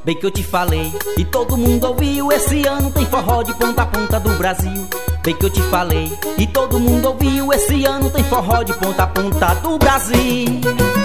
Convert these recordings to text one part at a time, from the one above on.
bem que eu te falei e todo mundo ouviu. Esse ano tem forró de ponta a ponta do Brasil. Bem que eu te falei e todo mundo ouviu. Esse ano tem forró de ponta a ponta do Brasil.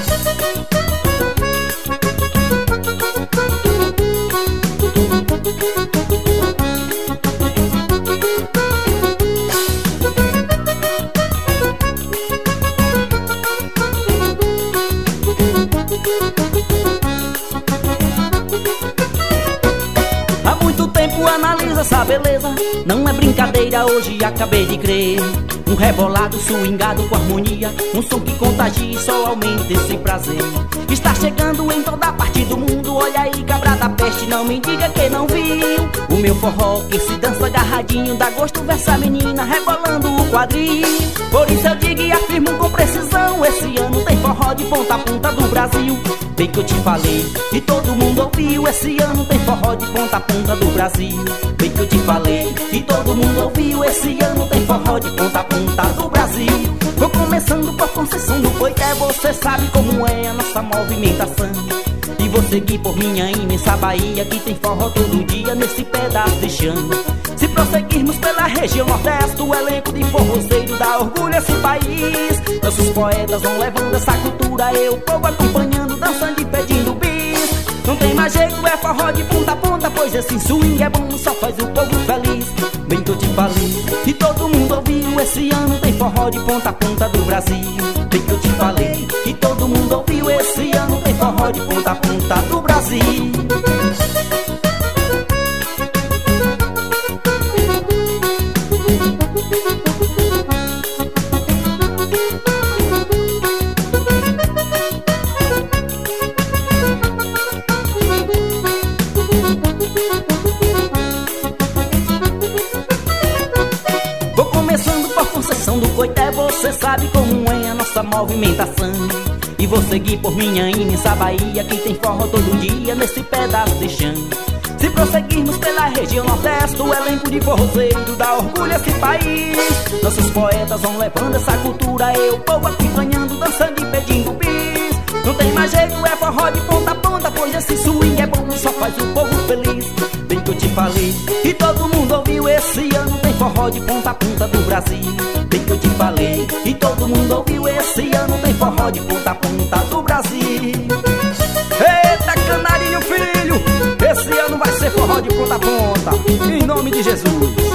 Há muito tempo analiso essa beleza, não é brincadeira, hoje acabei de crer. Um rebolado swingado com harmonia, um som que contagia e só aumenta esse prazer. Está chegando em toda parte do mundo, olha aí, cabra da peste, não me diga que não viu. O meu forró que se dança agarradinho, dá gosto ver essa menina rebolando o quadril. Por isso eu digo e afirmo com precisão, esse ano tem forró de ponta a ponta do Brasil. Bem que eu te falei e todo mundo ouviu, esse ano tem forró de ponta a ponta do Brasil. Bem que eu te falei e todo mundo ouviu, esse ano tem forró de ponta a ponta do Brasil. Vou começando por Conceição do Coité, você sabe como é a nossa movimentação. E vou seguir por minha imensa Bahia, que tem forró todo dia nesse pedaço de chão. Se prosseguirmos pela região nordeste, o elenco de forrozeiro dá orgulho a esse país. Nossos poetas vão levando essa cultura, eu, o povo acompanhando, dançando e pedindo bis. Não tem mais jeito, é forró de ponta a ponta, pois esse swing é bom, só faz o povo feliz. Bem que eu te falei e todo mundo ouviu, esse ano tem forró de ponta a ponta do Brasil. Bem que eu te falei e todo mundo ouviu, esse ano tem forró de ponta a ponta do Brasil. Vou começando por Conceição do Coité, você sabe como é a nossa movimentação. E vou seguir por minha imensa Bahia, que tem forró todo dia nesse pedaço de chão. Se prosseguirmos pela região nordeste, o elenco de forrozeiro dá orgulho a esse país. Nossos poetas vão levando essa cultura, eu, o povo acompanhando, dançando e pedindo bis. Não tem mais jeito, é forró de ponta a ponta, pois esse swing é bom, só faz o povo feliz. Bem que eu te falei e todo mundo ouviu, esse ano tem forró de ponta a ponta do Brasil. Bem que eu te falei e todo mundo ouviu, esse ano tem forró de ponta a ponta do Brasil. Eita, canarinho filho, esse ano vai ser forró de ponta a ponta, em nome de Jesus.